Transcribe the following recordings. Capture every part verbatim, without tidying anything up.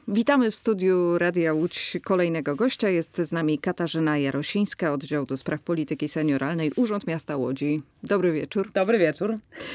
Witamy w studiu Radia Łódź kolejnego gościa. Jest z nami Katarzyna Jarosińska, oddział do spraw polityki senioralnej, Urząd Miasta Łodzi. Dobry wieczór. Dobry wieczór.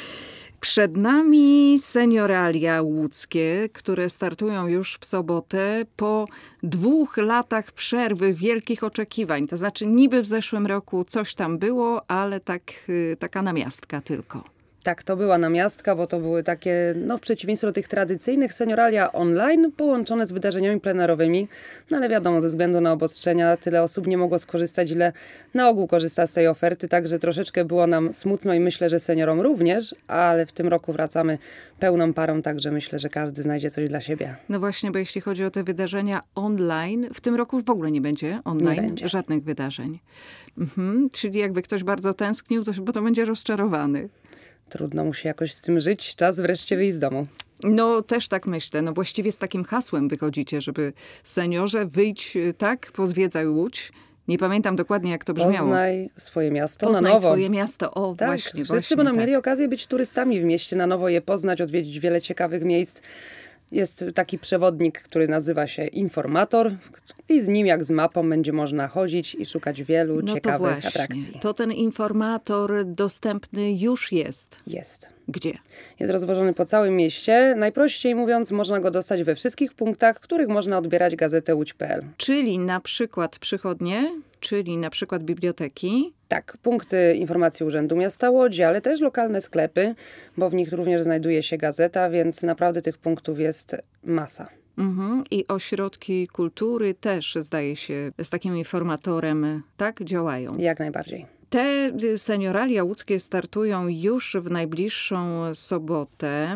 Przed nami senioralia łódzkie, które startują już w sobotę po dwóch latach przerwy, wielkich oczekiwań. To znaczy niby w zeszłym roku coś tam było, ale tak, taka namiastka tylko. Tak, to była namiastka, bo to były takie, no w przeciwieństwie do tych tradycyjnych senioralia online, połączone z wydarzeniami plenerowymi. No ale wiadomo, ze względu na obostrzenia tyle osób nie mogło skorzystać, ile na ogół korzysta z tej oferty. Także troszeczkę było nam smutno i myślę, że seniorom również, ale w tym roku wracamy pełną parą, także myślę, że każdy znajdzie coś dla siebie. No właśnie, bo jeśli chodzi o te wydarzenia online, w tym roku już w ogóle nie będzie online, nie będzie. Żadnych wydarzeń. Mhm. Czyli jakby ktoś bardzo tęsknił, to, bo to będzie rozczarowany. Trudno mu się jakoś z tym żyć. Czas wreszcie wyjść z domu. No też tak myślę. No właściwie z takim hasłem wychodzicie, żeby seniorze wyjdź, tak, pozwiedzaj Łódź. Nie pamiętam dokładnie, jak to brzmiało. Poznaj swoje miasto Poznaj na nowo. swoje miasto, o tak, właśnie. Wszyscy właśnie, będą tak. mieli okazję być turystami w mieście, na nowo je poznać, odwiedzić wiele ciekawych miejsc. Jest taki przewodnik, który nazywa się Informator i z nim jak z mapą będzie można chodzić i szukać wielu no ciekawych to właśnie. atrakcji. To ten Informator dostępny już jest. Jest. Gdzie? Jest rozwożony po całym mieście. Najprościej mówiąc, można go dostać we wszystkich punktach, w których można odbierać gazetę łódź kropka p l. Czyli na przykład przychodnie, czyli na przykład biblioteki. Tak, punkty informacji Urzędu Miasta Łodzi, ale też lokalne sklepy, bo w nich również znajduje się gazeta, więc naprawdę tych punktów jest masa. Mhm. I ośrodki kultury też, zdaje się, z takim informatorem, tak, działają. Jak najbardziej. Te senioralia łódzkie startują już w najbliższą sobotę.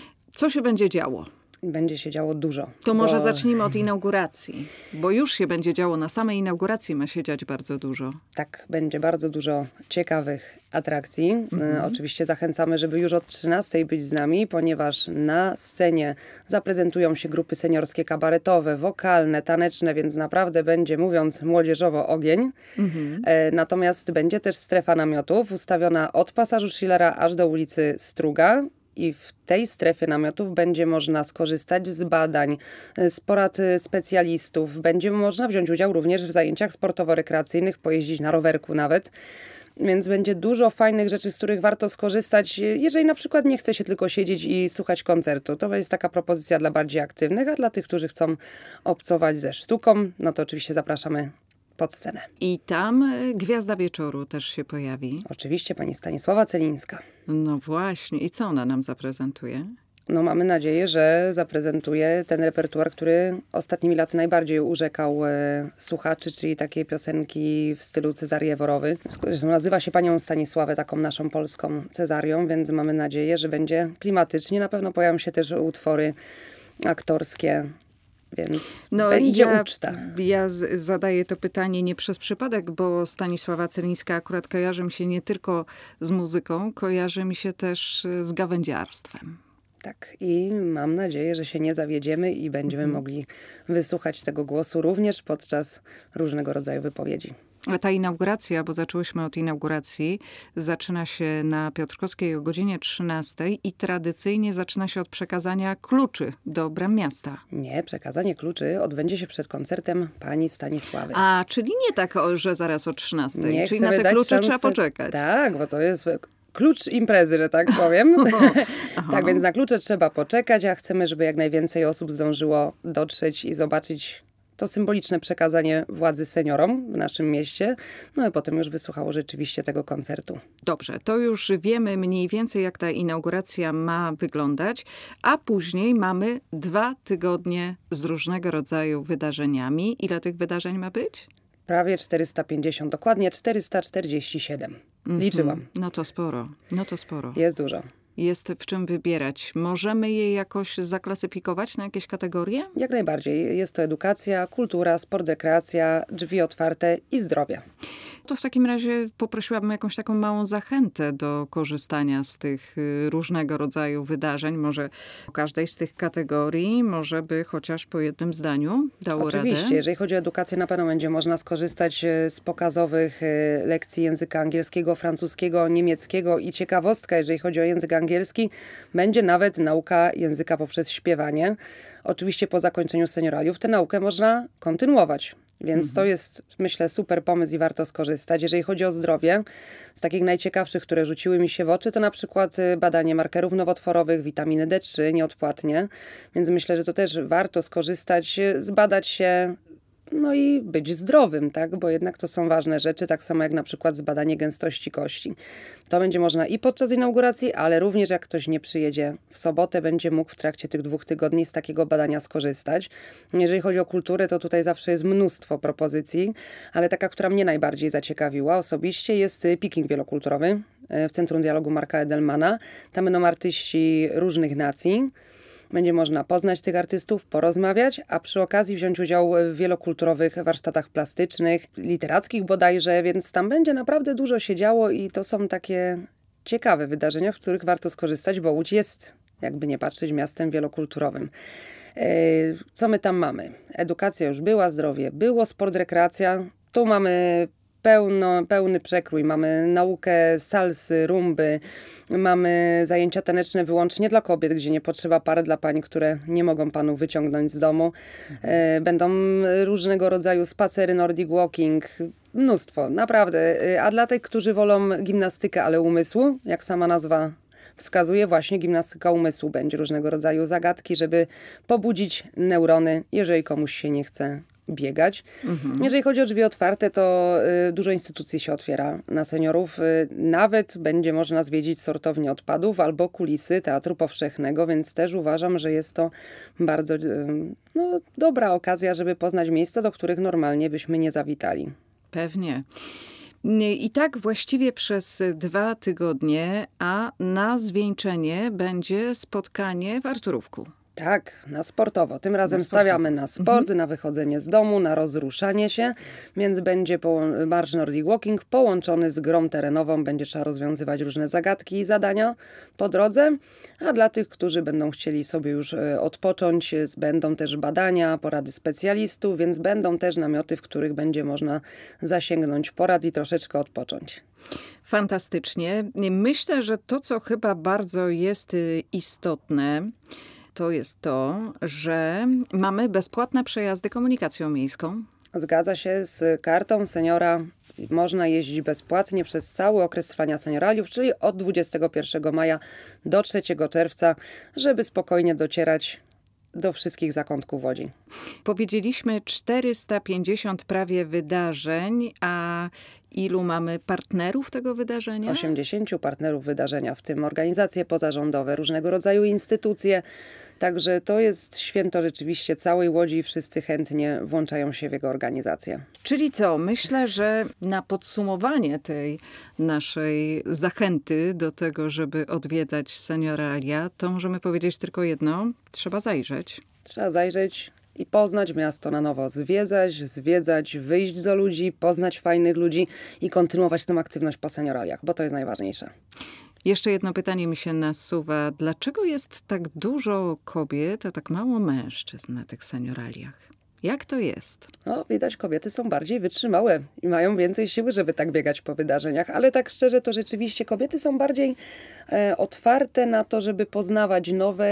Co się będzie działo? Będzie się działo dużo. To może bo... zacznijmy od inauguracji, bo już się będzie działo. Na samej inauguracji ma się dziać bardzo dużo. Tak, będzie bardzo dużo ciekawych atrakcji. Mhm. E, oczywiście zachęcamy, żeby już od trzynastej być z nami, ponieważ na scenie zaprezentują się grupy seniorskie, kabaretowe, wokalne, taneczne, więc naprawdę będzie, mówiąc młodzieżowo, ogień. Mhm. E, natomiast będzie też strefa namiotów ustawiona od pasażu Schillera aż do ulicy Struga. I w tej strefie namiotów będzie można skorzystać z badań, z porad specjalistów. Będzie można wziąć udział również w zajęciach sportowo-rekreacyjnych, pojeździć na rowerku nawet. Więc będzie dużo fajnych rzeczy, z których warto skorzystać, jeżeli na przykład nie chce się tylko siedzieć i słuchać koncertu. To jest taka propozycja dla bardziej aktywnych, a dla tych, którzy chcą obcować ze sztuką, no to oczywiście zapraszamy pod scenę. I tam gwiazda wieczoru też się pojawi. Oczywiście pani Stanisława Celińska. No właśnie. I co ona nam zaprezentuje? No mamy nadzieję, że zaprezentuje ten repertuar, który ostatnimi laty najbardziej urzekał e, słuchaczy, czyli takie piosenki w stylu Cezariewo-rowy. Zresztą nazywa się panią Stanisławę taką naszą polską Cezarią, więc mamy nadzieję, że będzie klimatycznie. Na pewno pojawią się też utwory aktorskie. Więc no będzie ja, uczta. Ja z, zadaję to pytanie nie przez przypadek, bo Stanisława Celińska akurat kojarzy mi się nie tylko z muzyką, kojarzy mi się też z gawędziarstwem. Tak, i mam nadzieję, że się nie zawiedziemy i będziemy mhm. mogli wysłuchać tego głosu również podczas różnego rodzaju wypowiedzi. A ta inauguracja, bo zaczęłyśmy od inauguracji, zaczyna się na Piotrkowskiej o godzinie trzynastej i tradycyjnie zaczyna się od przekazania kluczy do bram miasta. Nie, przekazanie kluczy odbędzie się przed koncertem pani Stanisławy. A, czyli nie tak, że zaraz o trzynastej. Nie, czyli na te klucze szansę... trzeba poczekać. Tak, bo to jest klucz imprezy, że tak powiem. Tak więc na klucze trzeba poczekać, a chcemy, żeby jak najwięcej osób zdążyło dotrzeć i zobaczyć to symboliczne przekazanie władzy seniorom w naszym mieście. No i potem już wysłuchało rzeczywiście tego koncertu. Dobrze, to już wiemy mniej więcej, jak ta inauguracja ma wyglądać, a później mamy dwa tygodnie z różnego rodzaju wydarzeniami. Ile tych wydarzeń ma być? Prawie czterysta pięćdziesiąt, dokładnie czterysta czterdzieści siedem. Mm-hmm. Liczyłam. No to sporo, no to sporo. Jest dużo. Jest w czym wybierać. Możemy je jakoś zaklasyfikować na jakieś kategorie? Jak najbardziej. Jest to edukacja, kultura, sport, rekreacja, drzwi otwarte i zdrowie. To w takim razie poprosiłabym jakąś taką małą zachętę do korzystania z tych różnego rodzaju wydarzeń. Może o każdej z tych kategorii, może by chociaż po jednym zdaniu dało Oczywiście, radę. Oczywiście, jeżeli chodzi o edukację, na pewno będzie można skorzystać z pokazowych lekcji języka angielskiego, francuskiego, niemieckiego i ciekawostka, jeżeli chodzi o język angielski, będzie nawet nauka języka poprzez śpiewanie. Oczywiście po zakończeniu senioraliów tę naukę można kontynuować. Więc mhm. to jest, myślę, super pomysł i warto skorzystać. Jeżeli chodzi o zdrowie, z takich najciekawszych, które rzuciły mi się w oczy, to na przykład badanie markerów nowotworowych, witaminy D trzy nieodpłatnie. Więc myślę, że to też warto skorzystać, zbadać się, no i być zdrowym, tak? Bo jednak to są ważne rzeczy, tak samo jak na przykład zbadanie gęstości kości. To będzie można i podczas inauguracji, ale również jak ktoś nie przyjedzie w sobotę, będzie mógł w trakcie tych dwóch tygodni z takiego badania skorzystać. Jeżeli chodzi o kulturę, to tutaj zawsze jest mnóstwo propozycji, ale taka, która mnie najbardziej zaciekawiła osobiście, jest picking wielokulturowy w Centrum Dialogu Marka Edelmana. Tam będą artyści różnych nacji. Będzie można poznać tych artystów, porozmawiać, a przy okazji wziąć udział w wielokulturowych warsztatach plastycznych, literackich bodajże, więc tam będzie naprawdę dużo się działo i to są takie ciekawe wydarzenia, w których warto skorzystać, bo Łódź jest, jakby nie patrzeć, miastem wielokulturowym. Co my tam mamy? Edukacja już była, zdrowie było, sport, rekreacja. Tu mamy Pełno, pełny przekrój. Mamy naukę salsy, rumby, mamy zajęcia taneczne wyłącznie dla kobiet, gdzie nie potrzeba pary dla pań, które nie mogą panów wyciągnąć z domu. Mhm. Będą różnego rodzaju spacery, nordic walking, mnóstwo, naprawdę. A dla tych, którzy wolą gimnastykę, ale umysłu, jak sama nazwa wskazuje, właśnie gimnastyka umysłu. Będzie różnego rodzaju zagadki, żeby pobudzić neurony, jeżeli komuś się nie chce biegać. Mhm. Jeżeli chodzi o drzwi otwarte, to y, dużo instytucji się otwiera na seniorów. Y, nawet będzie można zwiedzić sortownię odpadów albo kulisy Teatru Powszechnego, więc też uważam, że jest to bardzo y, no, dobra okazja, żeby poznać miejsca, do których normalnie byśmy nie zawitali. Pewnie. I tak właściwie przez dwa tygodnie, a na zwieńczenie będzie spotkanie w Arturówku. Tak, na sportowo. Tym razem na stawiamy na sport, mhm. na wychodzenie z domu, na rozruszanie się, więc będzie poło- marsz Nordic Walking połączony z grą terenową. Będzie trzeba rozwiązywać różne zagadki i zadania po drodze, a dla tych, którzy będą chcieli sobie już y, odpocząć, y, będą też badania, porady specjalistów, więc będą też namioty, w których będzie można zasięgnąć porad i troszeczkę odpocząć. Fantastycznie. Myślę, że to, co chyba bardzo jest istotne, to jest to, że mamy bezpłatne przejazdy komunikacją miejską. Zgadza się, z kartą seniora można jeździć bezpłatnie przez cały okres trwania senioraliów, czyli od dwudziestego pierwszego maja do trzeciego czerwca, żeby spokojnie docierać do wszystkich zakątków Łodzi. Powiedzieliśmy czterysta pięćdziesiąt prawie wydarzeń, a ilu mamy partnerów tego wydarzenia? osiemdziesięciu partnerów wydarzenia, w tym organizacje pozarządowe, różnego rodzaju instytucje. Także to jest święto rzeczywiście całej Łodzi i wszyscy chętnie włączają się w jego organizację. Czyli co? Myślę, że na podsumowanie tej naszej zachęty do tego, żeby odwiedzać Senioralia, to możemy powiedzieć tylko jedno. Trzeba zajrzeć. Trzeba zajrzeć i poznać miasto na nowo, zwiedzać, zwiedzać, wyjść do ludzi, poznać fajnych ludzi i kontynuować tę aktywność po senioraliach, bo to jest najważniejsze. Jeszcze jedno pytanie mi się nasuwa. Dlaczego jest tak dużo kobiet, a tak mało mężczyzn na tych senioraliach? Jak to jest? No, widać, kobiety są bardziej wytrzymałe i mają więcej siły, żeby tak biegać po wydarzeniach, ale tak szczerze to rzeczywiście kobiety są bardziej e, otwarte na to, żeby poznawać nowe,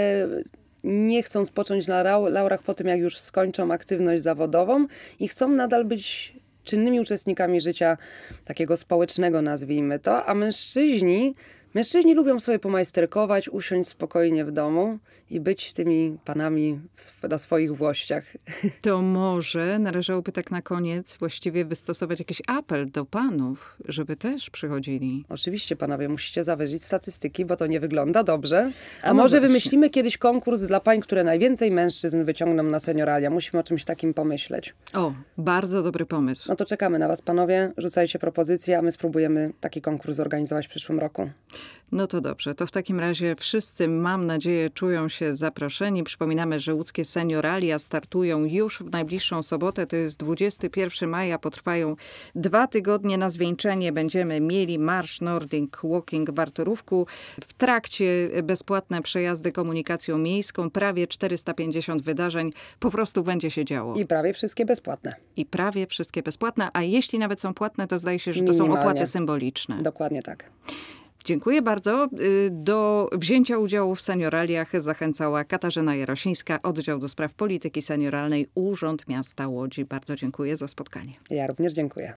nie chcą spocząć na laurach po tym, jak już skończą aktywność zawodową i chcą nadal być czynnymi uczestnikami życia takiego społecznego, nazwijmy to, a mężczyźni Mężczyźni lubią sobie pomajsterkować, usiąść spokojnie w domu i być tymi panami na swoich włościach. To może należałoby tak na koniec właściwie wystosować jakiś apel do panów, żeby też przychodzili. Oczywiście, panowie, musicie zawyżyć statystyki, bo to nie wygląda dobrze. A, A może no wymyślimy kiedyś konkurs dla pań, które najwięcej mężczyzn wyciągną na senioralia. Musimy o czymś takim pomyśleć. O, bardzo dobry pomysł. No to czekamy na was, panowie. Rzucajcie propozycje, a my spróbujemy taki konkurs zorganizować w przyszłym roku. No to dobrze, to w takim razie wszyscy, mam nadzieję, czują się zaproszeni. Przypominamy, że łódzkie Senioralia startują już w najbliższą sobotę, to jest dwudziestego pierwszego maja, potrwają dwa tygodnie. Na zwieńczenie będziemy mieli Marsz Nordic Walking w Bartorówku. W trakcie bezpłatne przejazdy komunikacją miejską, prawie czterysta pięćdziesiąt wydarzeń, po prostu będzie się działo. I prawie wszystkie bezpłatne. I prawie wszystkie bezpłatne, a jeśli nawet są płatne, to zdaje się, że to są opłaty symboliczne. Dokładnie tak. Dziękuję bardzo. Do wzięcia udziału w Senioraliach zachęcała Katarzyna Jarosińska, Oddział do Spraw Polityki Senioralnej, Urząd Miasta Łodzi. Bardzo dziękuję za spotkanie. Ja również dziękuję.